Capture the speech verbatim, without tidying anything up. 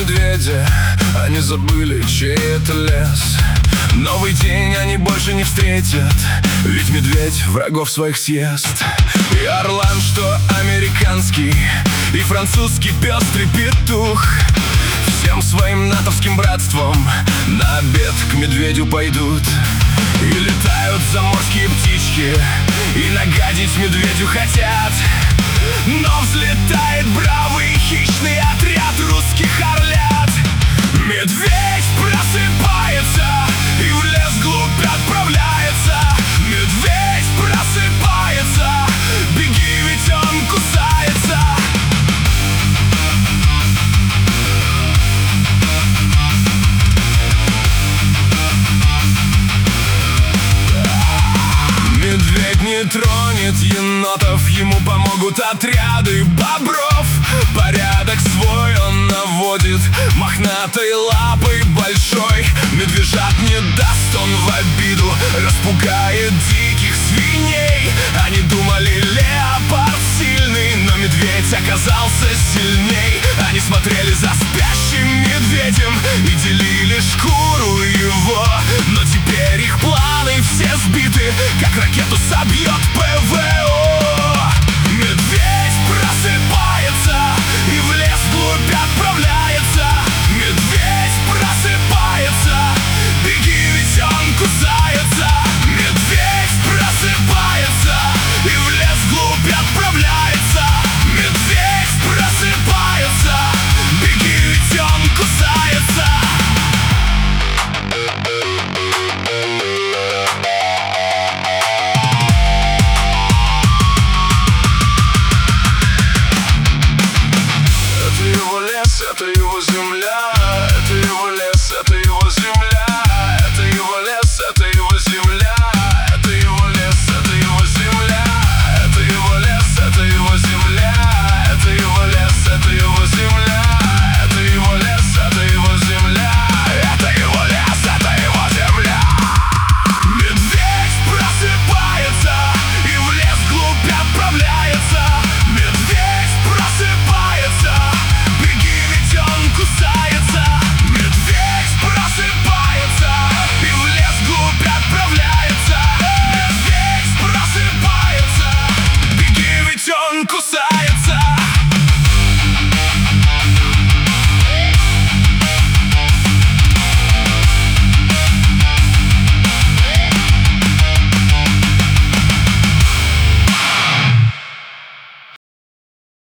медведи, они забыли, чей это лес. Новый день они больше не встретят, ведь медведь врагов своих съест. И орлан, что американский, и французский пестрый петух, всем своим натовским братством на обед к медведю пойдут. И летают заморские птички, и нагадить медведю хотят. Но взлетает бравый хищный отряд русских орлят. Медведь просыпается и в лес глубь отправляется. Медведь просыпается, беги, ведь он кусается. Медведь не тронет енотов, ему помогут отряды бобров. Порядок свой он наводит мохнатой лапой большой. Медвежат не даст он в обиду, распугает диких свиней. Они думали, леопард сильный, но медведь оказался сильней. Они смотрели за спящим медведем и делили шкуру его. Но теперь их планы все сбиты, как ракету собьет ПВО. Медведь просыпается и в лес вглубь отправляется. Медведь просыпается, беги, ведь он кусается. Медведь просыпается и в лес вглубь отправляется. Медведь просыпается, беги, ведь он кусается. Это его лес, это его земля.